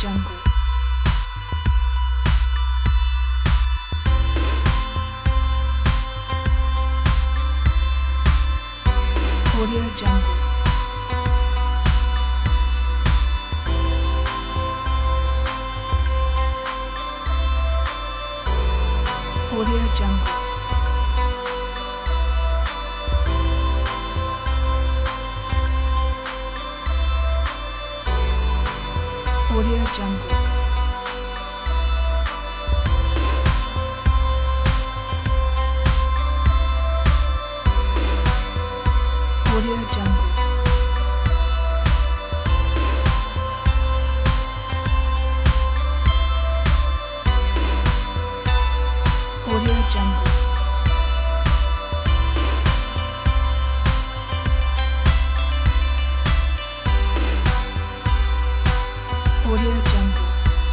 Jungle. Audio Jungle. Audio Jungle. Audio Jungle. Audio Jungle. Audio Jungle. Audio Jungle.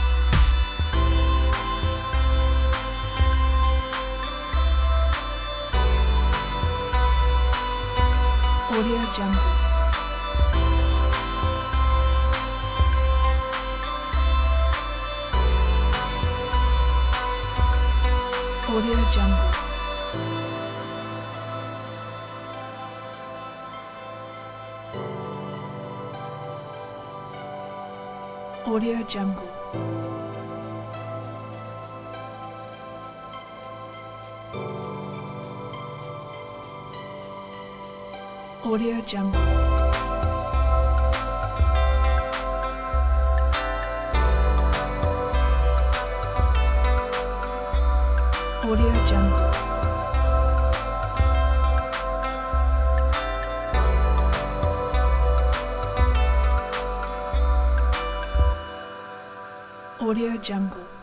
Audio Jungle. Audio Jungle. Audio Jungle. Audio Jungle. Audio Jungle. Audio Jungle.